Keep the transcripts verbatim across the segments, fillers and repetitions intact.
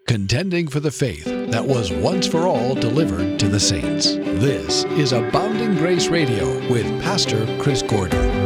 Contending for the faith that was once for all delivered to the saints. This is Abounding Grace Radio with Pastor Chris Gordon.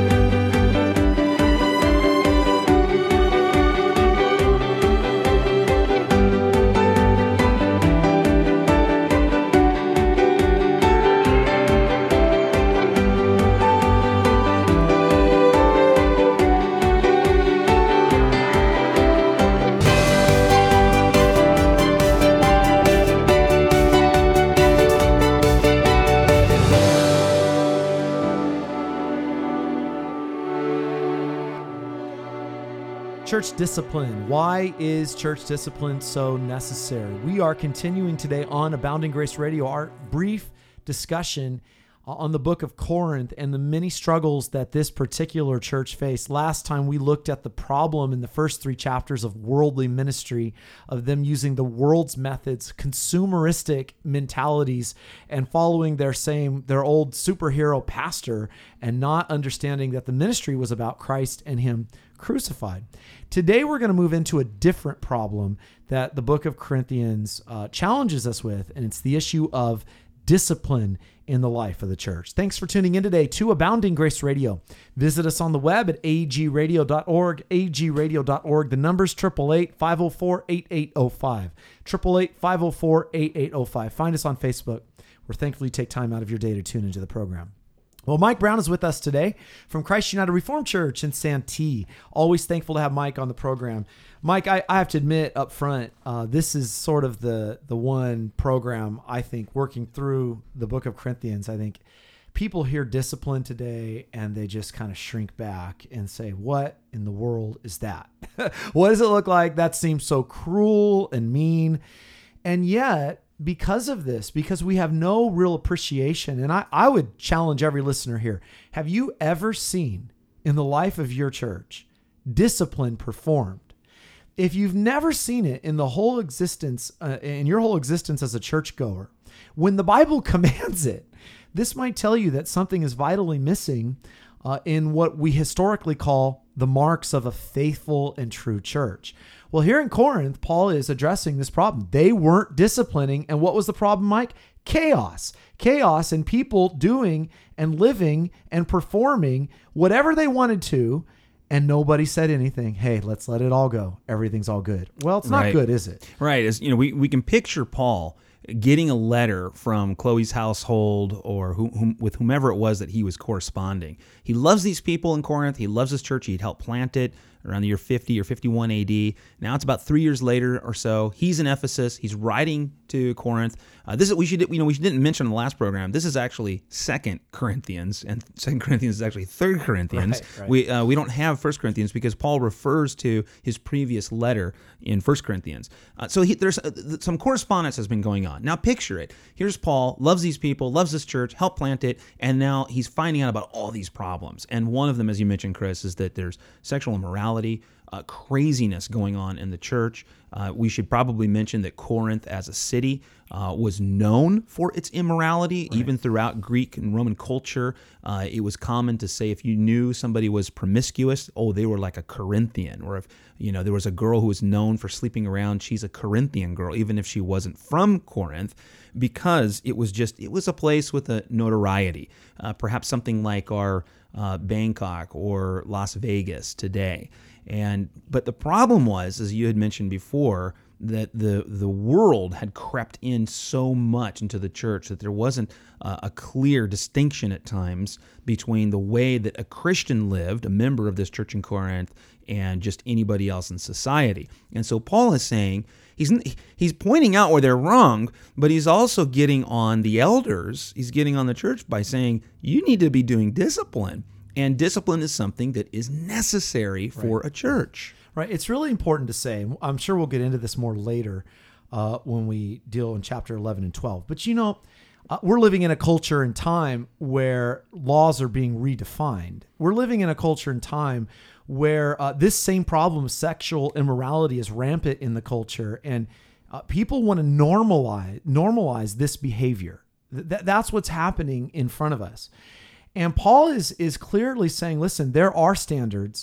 Church discipline. Why is church discipline so necessary? We are continuing today on Abounding Grace Radio, our brief discussion on the book of Corinth and the many struggles that this particular church faced. Last time we looked at the problem in the first three chapters of worldly ministry, of them using the world's methods, consumeristic mentalities, and following their same, their old superhero pastor, and not understanding that the ministry was about Christ and Him crucified. Today we're going to move into a different problem that the book of Corinthians uh, challenges us with, and it's the issue of discipline in the life of the church. Thanks for tuning in today to Abounding Grace Radio. Visit us on the web at a g radio dot org, a g radio dot org. The number's eight eight eight, five oh four, eight eight oh five, eight eight eight, five oh four, eight eight oh five. Find us on Facebook. We're thankful you take time out of your day to tune into the program. Well, Mike Brown is with us today from Christ United Reformed Church in Santee. Always thankful to have Mike on the program. Mike, I, I have to admit up front, uh, this is sort of the the one program, I think, working through the book of Corinthians. I think people hear discipline today and they just kind of shrink back and say, what in the world is that? What does it look like? That seems so cruel and mean. And yet, because of this, because we have no real appreciation, and I, I would challenge every listener here, have you ever seen in the life of your church discipline performed? If you've never seen it in the whole existence, uh, in your whole existence as a churchgoer, when the Bible commands it, this might tell you that something is vitally missing uh, in what we historically call the marks of a faithful and true church. Well, here in Corinth, Paul is addressing this problem. They weren't disciplining. And what was the problem, Mike? Chaos. Chaos and people doing and living and performing whatever they wanted to, and nobody said anything. Hey, let's let it all go. Everything's all good. Well, it's not right. good, is it? Right. As you know, we, we can picture Paul getting a letter from Chloe's household or whom, whom, with whomever it was that he was corresponding. He loves these people in Corinth. He loves his church. He'd helped plant it around the year fifty or fifty-one A D. Now it's about three years later or so. He's in Ephesus. He's writing to Corinth. Uh, this is we should you know we didn't mention in the last program. This is actually Second Corinthians, and Second Corinthians is actually Third Corinthians. Right, right. We uh, we don't have First Corinthians because Paul refers to his previous letter in First Corinthians. Uh, so he, there's uh, some correspondence has been going on. Now picture it. Here's Paul, loves these people, loves this church, helped plant it, and now he's finding out about all these problems. And one of them, as you mentioned, Chris, is that there's sexual immorality. Uh, craziness going on in the church. Uh, we should probably mention that Corinth as a city uh, was known for its immorality, right. Even throughout Greek and Roman culture. Uh, it was common to say if you knew somebody was promiscuous, oh, they were like a Corinthian. Or if you know there was a girl who was known for sleeping around, she's a Corinthian girl, even if she wasn't from Corinth, because it was just it was a place with a notoriety, uh, perhaps something like our uh, Bangkok or Las Vegas today. And but the problem was, as you had mentioned before, that the the world had crept in so much into the church that there wasn't uh, a clear distinction at times between the way that a Christian lived, a member of this church in Corinth, and just anybody else in society. And so Paul is saying, he's he's pointing out where they're wrong, but he's also getting on the elders, he's getting on the church by saying, you need to be doing discipline. And discipline is something that is necessary for Right. a church. Right. It's really important to say, I'm sure we'll get into this more later uh, when we deal in chapter eleven and twelve. But, you know, uh, we're living in a culture and time where laws are being redefined. We're living in a culture and time where uh, this same problem of sexual immorality is rampant in the culture. And uh, people want to normalize, normalize this behavior. Th- that's what's happening in front of us. And Paul is is clearly saying, listen, there are standards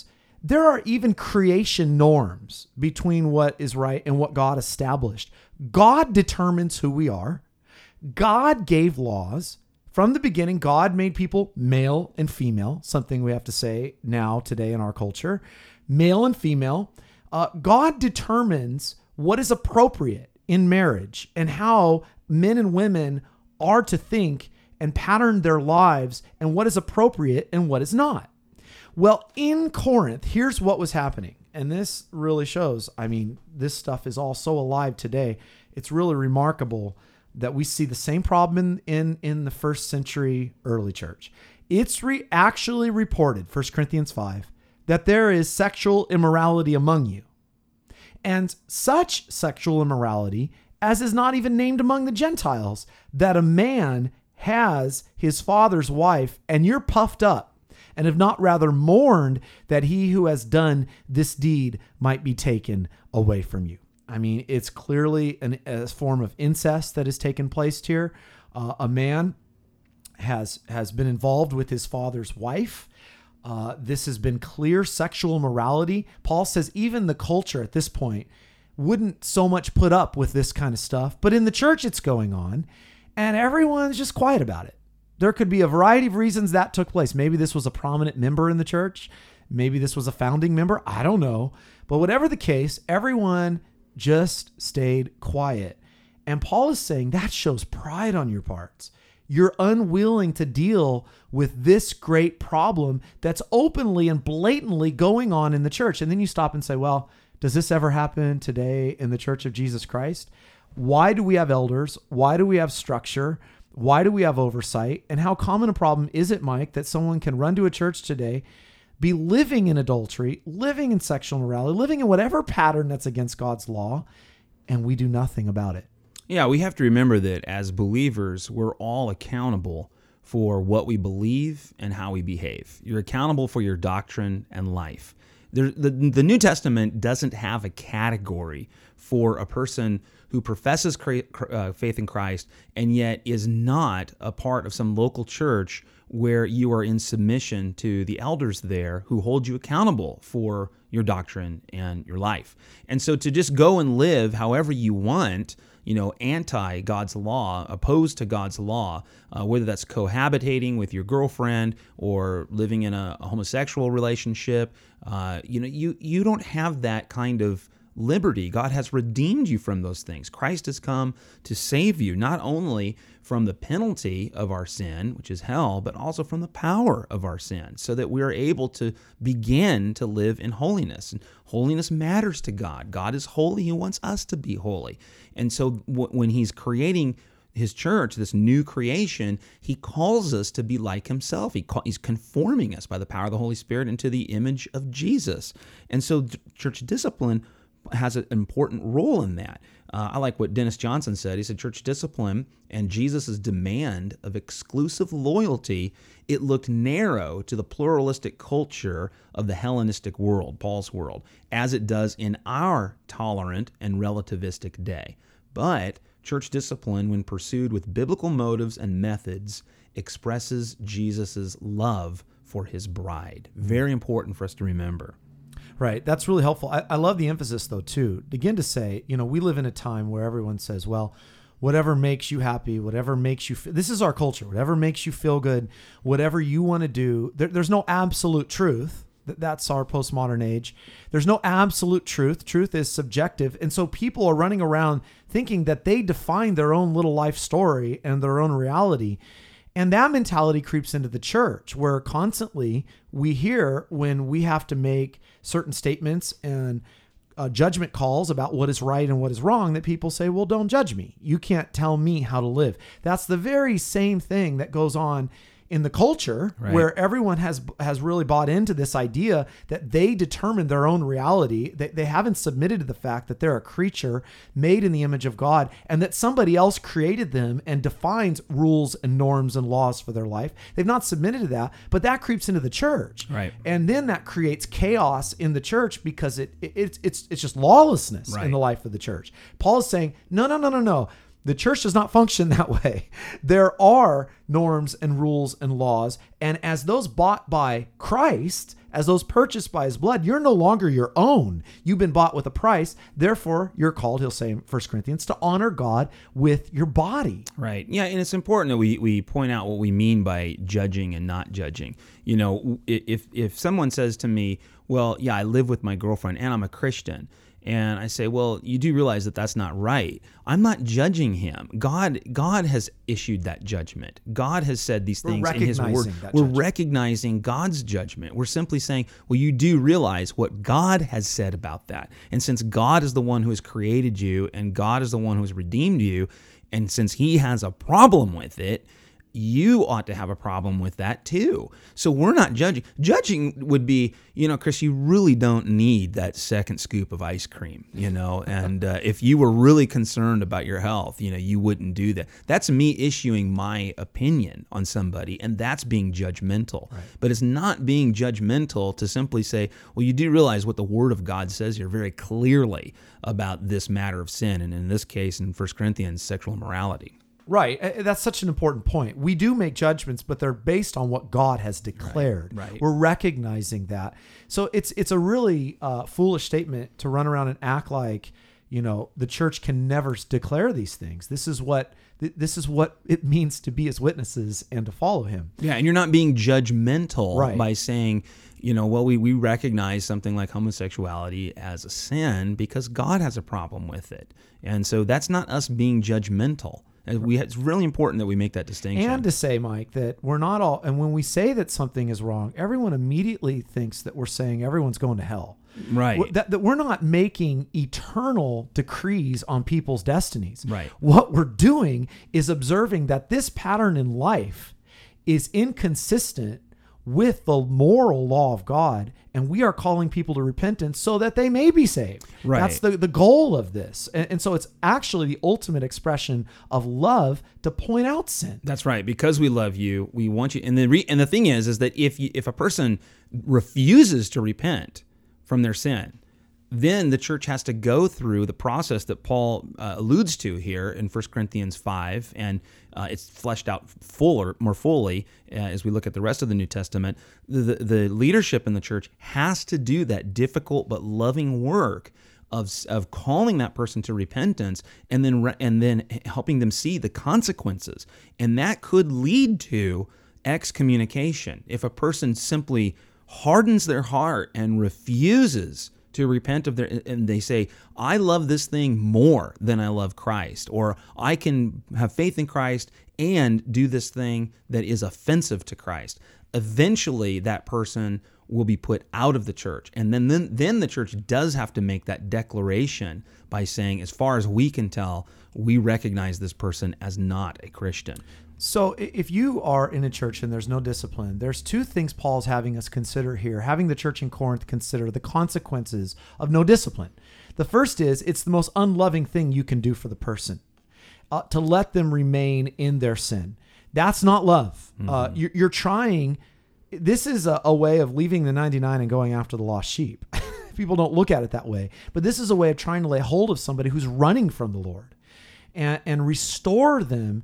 there are even creation norms between what is right and what God established. God determines who we are. God gave laws. From the beginning, God made people male and female, something we have to say now today in our culture. Male and female. Uh, God determines what is appropriate in marriage and how men and women are to think and pattern their lives and what is appropriate and what is not. Well, in Corinth, here's what was happening. And this really shows, I mean, this stuff is all so alive today. It's really remarkable that we see the same problem in, in, in the first century early church. It's re- actually reported, First Corinthians five, that there is sexual immorality among you. And such sexual immorality as is not even named among the Gentiles, that a man has his father's wife, and you're puffed up, and have not rather mourned that he who has done this deed might be taken away from you. I mean, it's clearly an, a form of incest that has taken place here. Uh, a man has has been involved with his father's wife. Uh, this has been clear sexual immorality. Paul says even the culture at this point wouldn't so much put up with this kind of stuff, but in the church it's going on, and everyone's just quiet about it. There could be a variety of reasons that took place. Maybe this was a prominent member in the church. Maybe this was a founding member. I don't know. But whatever the case, everyone just stayed quiet. And Paul is saying that shows pride on your parts. You're unwilling to deal with this great problem that's openly and blatantly going on in the church. And then you stop and say, well, does this ever happen today in the Church of Jesus Christ? Why do we have elders? Why do we have structure? Why do we have oversight? And how common a problem is it, Mike, that someone can run to a church today, be living in adultery, living in sexual immorality, living in whatever pattern that's against God's law, and we do nothing about it? Yeah, we have to remember that as believers, we're all accountable for what we believe and how we behave. You're accountable for your doctrine and life. There, the, the New Testament doesn't have a category for a person who professes uh, faith in Christ and yet is not a part of some local church where you are in submission to the elders there who hold you accountable for your doctrine and your life. And so to just go and live however you want, you know, anti God's law, opposed to God's law, uh, whether that's cohabitating with your girlfriend or living in a, a homosexual relationship, uh, you know, you you don't have that kind of liberty. God has redeemed you from those things. Christ has come to save you, not only from the penalty of our sin, which is hell, but also from the power of our sin, so that we are able to begin to live in holiness. And holiness matters to God. God is holy. He wants us to be holy. And so w- when he's creating his church, this new creation, he calls us to be like himself. He call, he's conforming us by the power of the Holy Spirit into the image of Jesus. And so d- church discipline has an important role in that. Uh, I like what Dennis Johnson said. He said, church discipline and Jesus' demand of exclusive loyalty, it looked narrow to the pluralistic culture of the Hellenistic world, Paul's world, as it does in our tolerant and relativistic day. But church discipline, when pursued with biblical motives and methods, expresses Jesus' love for his bride. Very important for us to remember. Right. That's really helpful. I, I love the emphasis, though, too. Begin to say, you know, we live in a time where everyone says, well, whatever makes you happy, whatever makes you, f- this is our culture, whatever makes you feel good, whatever you want to do. There, there's no absolute truth. That's our postmodern age. There's no absolute truth. Truth is subjective. And so people are running around thinking that they define their own little life story and their own reality. And that mentality creeps into the church, where constantly we hear when we have to make certain statements and uh, judgment calls about what is right and what is wrong, that people say, well, don't judge me. You can't tell me how to live. That's the very same thing that goes on in the culture, right, where everyone has has really bought into this idea that they determine their own reality. They, they haven't submitted to the fact that they're a creature made in the image of God and that somebody else created them and defines rules and norms and laws for their life. They've not submitted to that, but that creeps into the church. Right. And then that creates chaos in the church because it, it it's it's it's just lawlessness, right, in the life of the church. Paul is saying, no, no, no, no, no. The church does not function that way. There are norms and rules and laws, and as those bought by Christ, as those purchased by his blood. You're no longer your own. You've been bought with a price. Therefore, you're called, he'll say in First Corinthians, to honor God with your body. Right. Yeah, and it's important that we, we point out what we mean by judging and not judging. You know, if if someone says to me, well, yeah, I live with my girlfriend and I'm a Christian, and I say, well, you do realize that that's not right. I'm not judging him. God God has issued that judgment. God has said these things in his word. We're judgment. recognizing God's judgment. We're simply saying, well, you do realize what God has said about that. And since God is the one who has created you and God is the one who has redeemed you, and since he has a problem with it, you ought to have a problem with that too. So we're not judging. Judging would be, you know, Chris, you really don't need that second scoop of ice cream, you know, and uh, if you were really concerned about your health, you know, you wouldn't do that. That's me issuing my opinion on somebody, and that's being judgmental. Right. But it's not being judgmental to simply say, well, you do realize what the Word of God says here very clearly about this matter of sin, and in this case, in First Corinthians, sexual immorality. Right. Uh, That's such an important point. We do make judgments, but they're based on what God has declared. Right, right. We're recognizing that. So it's it's a really uh, foolish statement to run around and act like, you know, the church can never declare these things. This is what th- this is what it means to be his witnesses and to follow him. Yeah, and you're not being judgmental Right. by saying, you know, well, we, we recognize something like homosexuality as a sin because God has a problem with it. And so that's not us being judgmental. And we, it's really important that we make that distinction. And to say, Mike, that we're not all, and when we say that something is wrong, everyone immediately thinks that we're saying everyone's going to hell. Right. We're- That, that we're not making eternal decrees on people's destinies. Right. What we're doing is observing that this pattern in life is inconsistent with the moral law of God, and we are calling people to repentance so that they may be saved. Right. That's the, the goal of this. And, and so it's actually the ultimate expression of love to point out sin. That's right. Because we love you, we want you. And the re, and the thing is, is that if you, if a person refuses to repent from their sin, then the church has to go through the process that Paul uh, alludes to here in First Corinthians five, and uh, it's fleshed out fuller, more fully uh, as we look at the rest of the New Testament. The, the, the leadership in the church has to do that difficult but loving work of of calling that person to repentance, and then re- and then helping them see the consequences, and that could lead to excommunication if a person simply hardens their heart and refuses to repent of their, and they say, I love this thing more than I love Christ, or I can have faith in Christ and do this thing that is offensive to Christ. Eventually, that person will be put out of the church. And then, then, then the church does have to make that declaration by saying, as far as we can tell, we recognize this person as not a Christian. So if you are in a church and there's no discipline, there's two things Paul's having us consider here, having the church in Corinth consider the consequences of no discipline. The first is it's the most unloving thing you can do for the person, uh, to let them remain in their sin. That's not love. Mm-hmm. Uh, you're, you're trying, this is a, a way of leaving the ninety-nine and going after the lost sheep. People don't look at it that way, but this is a way of trying to lay hold of somebody who's running from the Lord and, and restore them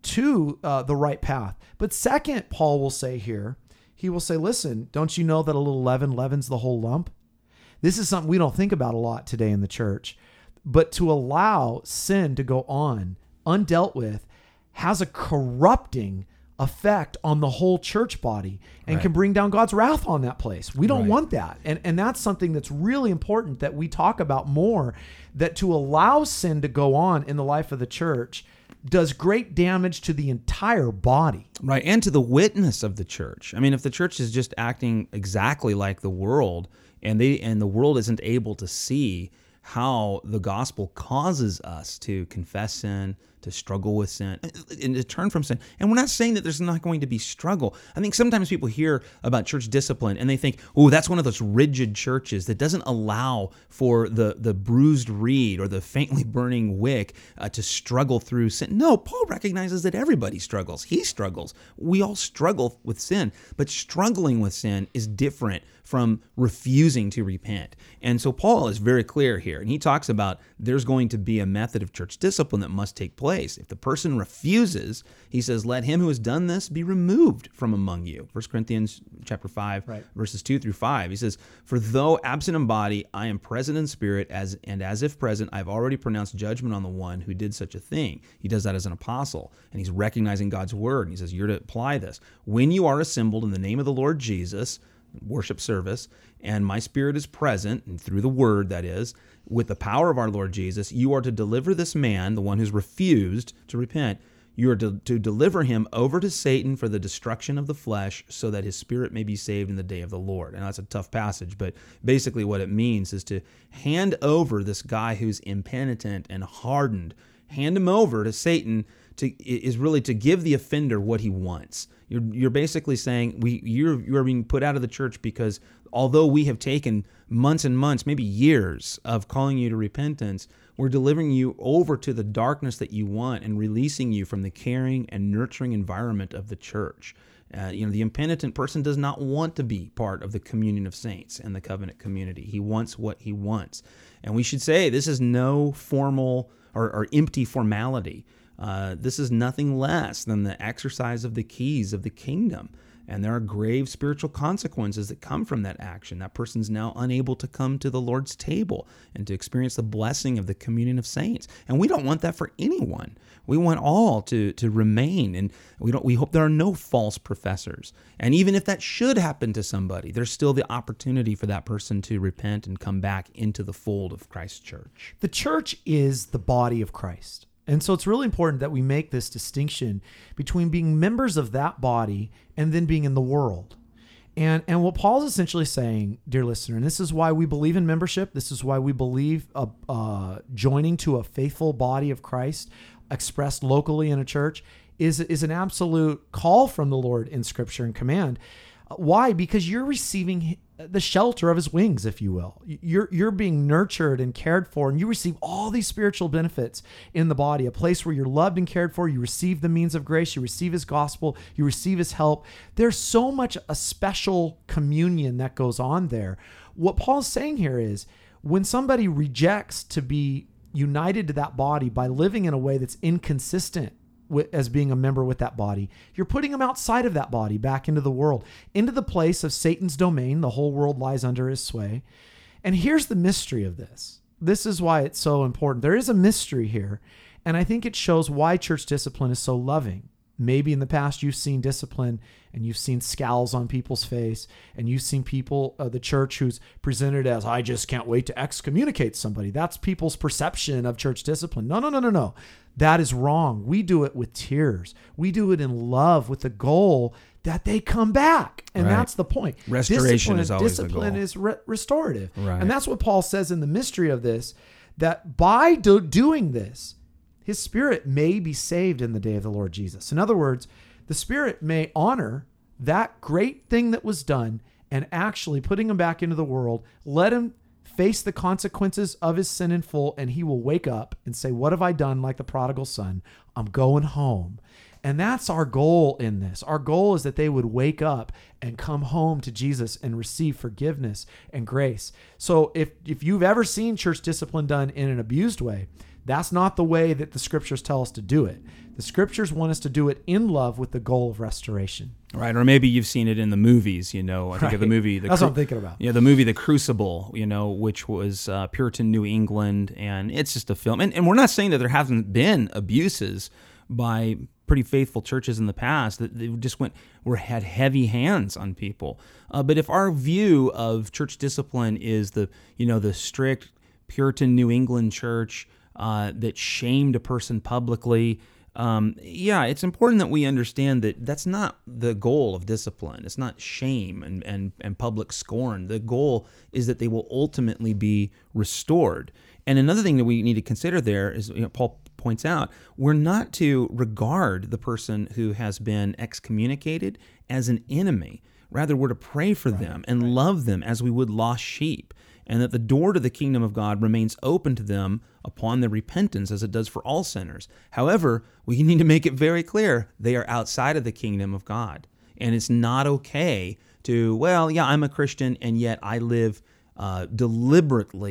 to uh, the right path. But second, Paul will say here, he will say, listen, don't you know that a little leaven leavens the whole lump? This is something we don't think about a lot today in the church, but to allow sin to go on undealt with has a corrupting effect on the whole church body and right. can bring down God's wrath on that place. We don't right. want that. And, and that's something that's really important that we talk about more, that to allow sin to go on in the life of the church does great damage to the entire body. Right, and to the witness of the church. I mean, if the church is just acting exactly like the world, and they and the world isn't able to see how the gospel causes us to confess sin, to struggle with sin, and to turn from sin. And we're not saying that there's not going to be struggle. I think sometimes people hear about church discipline and they think, oh, that's one of those rigid churches that doesn't allow for the, the bruised reed or the faintly burning wick uh, to struggle through sin. No, Paul recognizes that everybody struggles. He struggles. We all struggle with sin, but struggling with sin is different from refusing to repent. And so Paul is very clear here, and he talks about there's going to be a method of church discipline that must take place. place. If the person refuses, he says, let him who has done this be removed from among you. First Corinthians chapter five, right. verses two through five. He says, for though absent in body, I am present in spirit, as and as if present, I have already pronounced judgment on the one who did such a thing. He does that as an apostle, and he's recognizing God's word. And he says, you're to apply this. When you are assembled in the name of the Lord Jesus, worship service, and my spirit is present, and through the word, that is, with the power of our Lord Jesus, you are to deliver this man, the one who's refused to repent, you are to, to deliver him over to Satan for the destruction of the flesh, so that his spirit may be saved in the day of the Lord. And that's a tough passage, but basically what it means is to hand over this guy who's impenitent and hardened, hand him over to Satan, to, is really to give the offender what he wants. You're, you're basically saying we you're you're being put out of the church because although we have taken months and months, maybe years of calling you to repentance, we're delivering you over to the darkness that you want and releasing you from the caring and nurturing environment of the church. Uh, you know, the impenitent person does not want to be part of the communion of saints and the covenant community. He wants what he wants. And we should say this is no formal or, or empty formality. Uh, this is nothing less than the exercise of the keys of the kingdom. And there are grave spiritual consequences that come from that action. That person's now unable to come to the Lord's table and to experience the blessing of the communion of saints. And we don't want that for anyone. We want all to, to remain, and we don't. We hope there are no false professors. And even if that should happen to somebody, there's still the opportunity for that person to repent and come back into the fold of Christ's church. The church is the body of Christ. And so it's really important that we make this distinction between being members of that body and then being in the world. And and what Paul's essentially saying, dear listener, and this is why we believe in membership, this is why we believe uh, uh, joining to a faithful body of Christ expressed locally in a church is, is an absolute call from the Lord in Scripture and command. Why? Because you're receiving the shelter of his wings, if you will. You're you're being nurtured and cared for, and you receive all these spiritual benefits in the body, a place where you're loved and cared for. You receive the means of grace. You receive his gospel. You receive his help. There's so much a special communion that goes on there. What Paul's saying here is when somebody rejects to be united to that body by living in a way that's inconsistent as being a member with that body, you're putting them outside of that body back into the world, into the place of Satan's domain. The whole world lies under his sway. And here's the mystery of this. This is why it's so important. There is a mystery here, and I think it shows why church discipline is so loving. Maybe in the past you've seen discipline and you've seen scowls on people's face, and you've seen people, uh, the church who's presented as, I just can't wait to excommunicate somebody. That's people's perception of church discipline. No, no, no, no, no. That is wrong. We do it with tears. We do it in love with the goal that they come back. And right. That's the point. Restoration discipline, is always discipline the goal. is re- restorative. Right. And that's what Paul says in the mystery of this, that by do- doing this, his spirit may be saved in the day of the Lord Jesus. In other words, the spirit may honor that great thing that was done and actually putting him back into the world, let him face the consequences of his sin in full, and he will wake up and say, what have I done? Like the prodigal son, I'm going home. And that's our goal in this. Our goal is that they would wake up and come home to Jesus and receive forgiveness and grace. So if, if you've ever seen church discipline done in an abused way, that's not the way that the scriptures tell us to do it. The scriptures want us to do it in love with the goal of restoration. Right, or maybe you've seen it in the movies, you know. I think right. of the movie. The That's Cru- what I'm thinking about. Yeah, the movie The Crucible, you know, which was uh, Puritan New England, and it's just a film. And, and we're not saying that there haven't been abuses by pretty faithful churches in the past, that they just went, were had heavy hands on people. Uh, but if our view of church discipline is the, you know, the strict Puritan New England church uh, that shamed a person publicly, Um, yeah, it's important that we understand that that's not the goal of discipline. It's not shame and, and, and public scorn. The goal is that they will ultimately be restored. And another thing that we need to consider there is, you know, Paul points out, we're not to regard the person who has been excommunicated as an enemy. Rather, we're to pray for right, them and right. love them as we would lost sheep, and that the door to the kingdom of God remains open to them upon their repentance, as it does for all sinners. However, we need to make it very clear they are outside of the kingdom of God. And it's not okay to, well, yeah, I'm a Christian, and yet I live uh, deliberately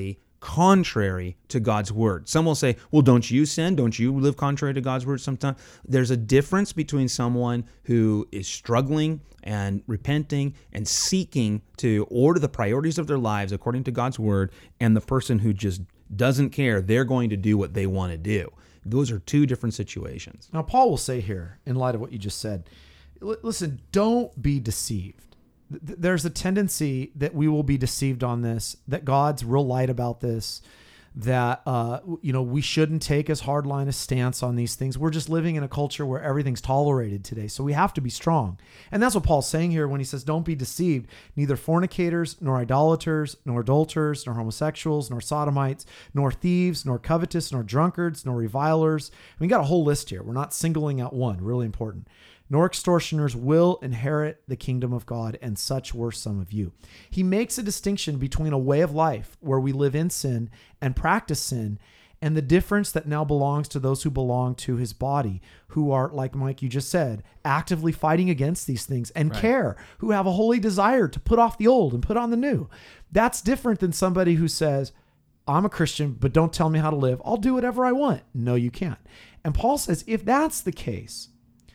contrary to God's word. Some will say, well, don't you sin? Don't you live contrary to God's word sometimes? There's a difference between someone who is struggling and repenting and seeking to order the priorities of their lives according to God's word, and the person who just doesn't care. They're going to do what they want to do. Those are two different situations. Now, Paul will say here, in light of what you just said, l- listen, don't be deceived. Th- There's a tendency that we will be deceived on this, that God's real light about this, that uh, you know we shouldn't take as hardline a stance on these things. We're just living in a culture where everything's tolerated today, so we have to be strong. And that's what Paul's saying here when he says, don't be deceived. Neither fornicators, nor idolaters, nor adulterers, nor homosexuals, nor sodomites, nor thieves, nor covetous, nor drunkards, nor revilers. We got a whole list here. We're not singling out one, really important. Nor extortioners will inherit the kingdom of God, and such were some of you. He makes a distinction between a way of life where we live in sin and practice sin, and the difference that now belongs to those who belong to his body, who are, like Mike, you just said, actively fighting against these things and Right. care, who have a holy desire to put off the old and put on the new. That's different than somebody who says, I'm a Christian, but don't tell me how to live. I'll do whatever I want. No, you can't. And Paul says, if that's the case,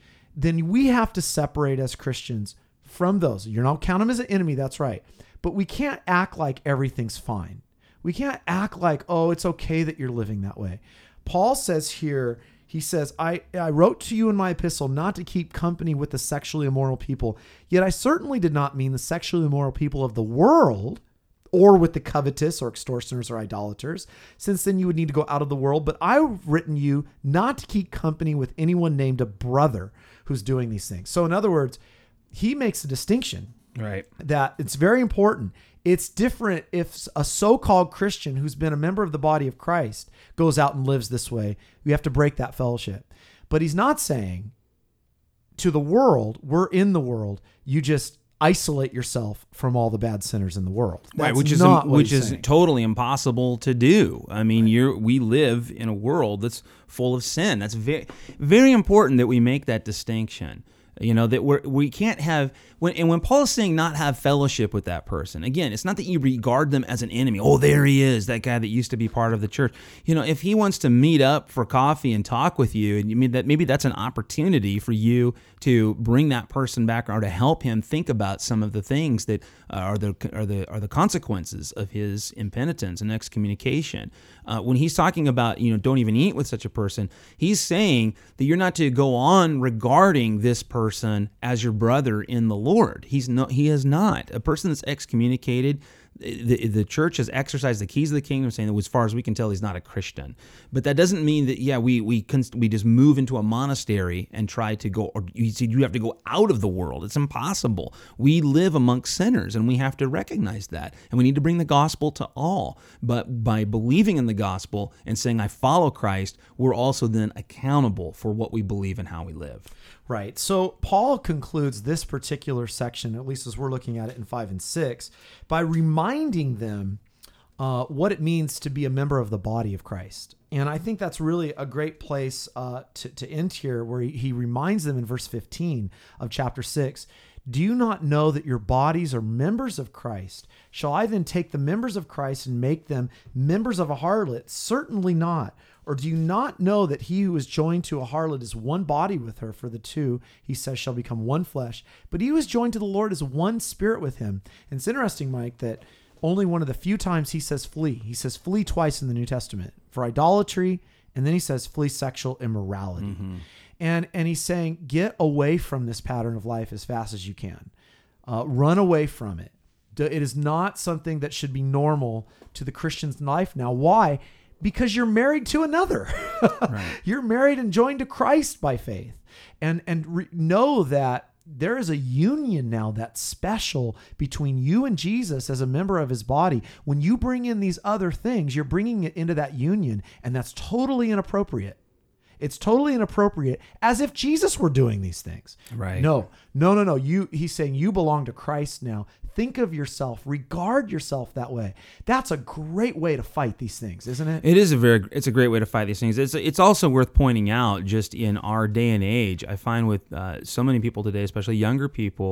then we have to separate as Christians from those. You're not count them as an enemy, that's right. But we can't act like everything's fine. We can't act like, oh, it's okay that you're living that way. Paul says here, he says, I, I wrote to you in my epistle not to keep company with the sexually immoral people, yet I certainly did not mean the sexually immoral people of the world, or with the covetous or extortioners or idolaters, since then you would need to go out of the world. But I've written you not to keep company with anyone named a brother who's doing these things. So in other words, he makes a distinction Right. that it's very important. It's different if a so-called Christian who's been a member of the body of Christ goes out and lives this way. We have to break that fellowship. But he's not saying to the world, we're in the world, you just isolate yourself from all the bad sinners in the world. That's Right, which is not what which he's is saying. totally impossible to do. I mean, you're we live in a world that's full of sin. That's very very important that we make that distinction. You know, that we're, we can't have, when and when Paul's saying not have fellowship with that person, again, it's not that you regard them as an enemy. Oh, there he is, that guy that used to be part of the church. You know, if he wants to meet up for coffee and talk with you, and you mean that maybe that's an opportunity for you to bring that person back or to help him think about some of the things that are the are the are the consequences of his impenitence and excommunication. Uh, when he's talking about, you know, don't even eat with such a person, he's saying that you're not to go on regarding this person as your brother in the Lord. He's no, he is not. A person that's excommunicated, the, the church has exercised the keys of the kingdom, saying that as far as we can tell, he's not a Christian. But that doesn't mean that, yeah, we we we just move into a monastery and try to go, or you see, you have to go out of the world. It's impossible. We live amongst sinners, and we have to recognize that. And we need to bring the gospel to all. But by believing in the gospel and saying, I follow Christ, we're also then accountable for what we believe and how we live. Right. So Paul concludes this particular section, at least as we're looking at it in five and six, by reminding them uh, what it means to be a member of the body of Christ. And I think that's really a great place uh, to, to end here, where he, he reminds them in verse fifteen of chapter six, do you not know that your bodies are members of Christ? Shall I then take the members of Christ and make them members of a harlot? Certainly not. Or do you not know that he who is joined to a harlot is one body with her? For the two, he says, shall become one flesh. But he who is joined to the Lord is one spirit with him. And it's interesting, Mike, that only one of the few times he says flee. He says flee twice in the New Testament for idolatry, and then he says flee sexual immorality. Mm-hmm. And and he's saying, get away from this pattern of life as fast as you can. Uh, run away from it. It is not something that should be normal to the Christian's life now. Why? Because you're married to another. Right. You're married and joined to Christ by faith. And, and re- know that there is a union now that's special between you and Jesus as a member of his body. When you bring in these other things, you're bringing it into that union, and that's totally inappropriate. It's totally inappropriate, as if Jesus were doing these things. Right. No, no, no, no. You, he's saying you belong to Christ now. Think of yourself, regard yourself that way. That's a great way to fight these things, isn't it? It is a very, it's a great way to fight these things. It's it's also worth pointing out, just in our day and age, I find with uh, so many people today, especially younger people,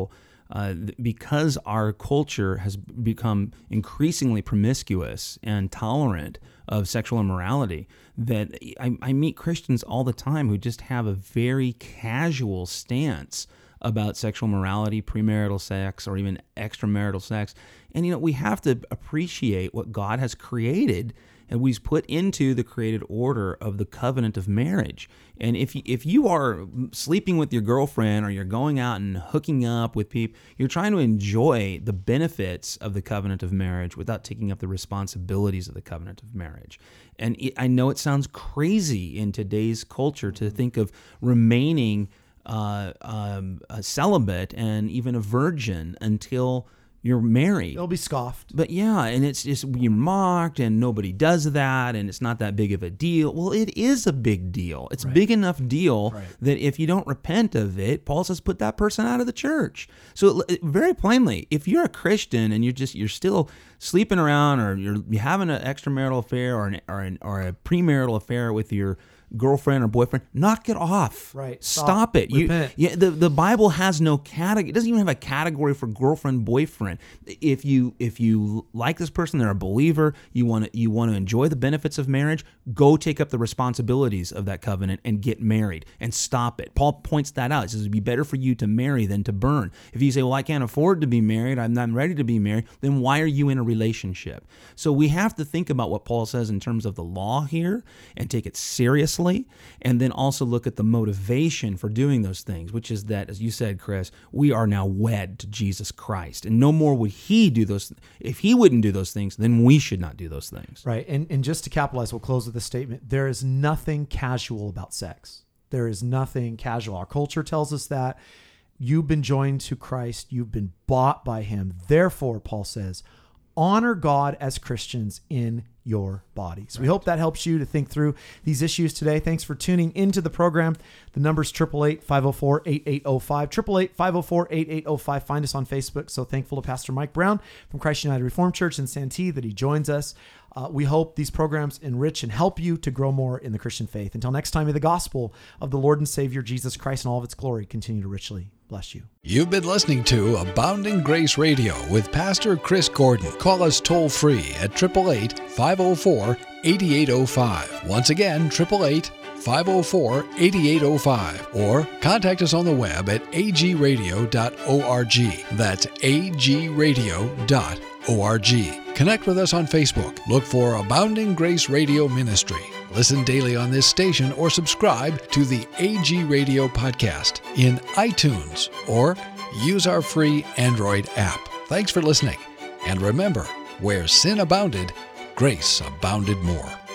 uh, because our culture has become increasingly promiscuous and tolerant of sexual immorality, that I, I meet Christians all the time who just have a very casual stance about sexual morality, premarital sex, or even extramarital sex. And, you know, we have to appreciate what God has created and we've put into the created order of the covenant of marriage. And if you, if you are sleeping with your girlfriend or you're going out and hooking up with people, you're trying to enjoy the benefits of the covenant of marriage without taking up the responsibilities of the covenant of marriage. And it, I know it sounds crazy in today's culture to think of remaining uh, um, a celibate and even a virgin until you're married. It'll be scoffed. But yeah, and it's just, you're mocked and nobody does that and it's not that big of a deal. Well, it is a big deal. It's a Right. big enough deal Right. that if you don't repent of it, Paul says put that person out of the church. So it, very plainly, if you're a Christian and you're just, you're still sleeping around or you're, you're having an extramarital affair or an, or, an, or a premarital affair with your girlfriend or boyfriend, knock it off. Right. Stop, Stop. it. You, Repent. yeah, the, the Bible has no category. It doesn't even have a category for girlfriend, boyfriend. If you if you like this person, they're a believer, you want to you want to enjoy the benefits of marriage, go take up the responsibilities of that covenant and get married and stop it. Paul points that out. He says it'd be better for you to marry than to burn. If you say, well, I can't afford to be married, I'm not ready to be married, then why are you in a relationship? So we have to think about what Paul says in terms of the law here and take it seriously. And then also look at the motivation for doing those things, which is that, as you said, Chris, we are now wed to Jesus Christ. And no more would he do those. If he wouldn't do those things, then we should not do those things. Right. And and just to capitalize, we'll close with this statement. There is nothing casual about sex. There is nothing casual. Our culture tells us that. You've been joined to Christ. You've been bought by him. Therefore, Paul says, honor God as Christians in your bodies. Right. We hope that helps you to think through these issues today. Thanks for tuning into the program. The number's eight eight eight, five oh four, eight eight oh five, eight eight eight, five oh four, eight eight oh five. Find us on Facebook. So thankful to Pastor Mike Brown from Christ United Reformed Church in Santee that he joins us. Uh, we hope these programs enrich and help you to grow more in the Christian faith. Until next time, may the gospel of the Lord and Savior Jesus Christ and all of its glory continue to richly bless you. You've been listening to Abounding Grace Radio with Pastor Chris Gordon. Call us toll free at eight eight eight, five oh four, eight eight oh five. Once again, eight eight eight, five oh four, eight eight oh five. Or contact us on the web at a g radio dot org. That's a g radio dot org. Connect with us on Facebook. Look for Abounding Grace Radio Ministry. Listen daily on this station or subscribe to the A G Radio podcast in iTunes or use our free Android app. Thanks for listening. And remember, where sin abounded, grace abounded more.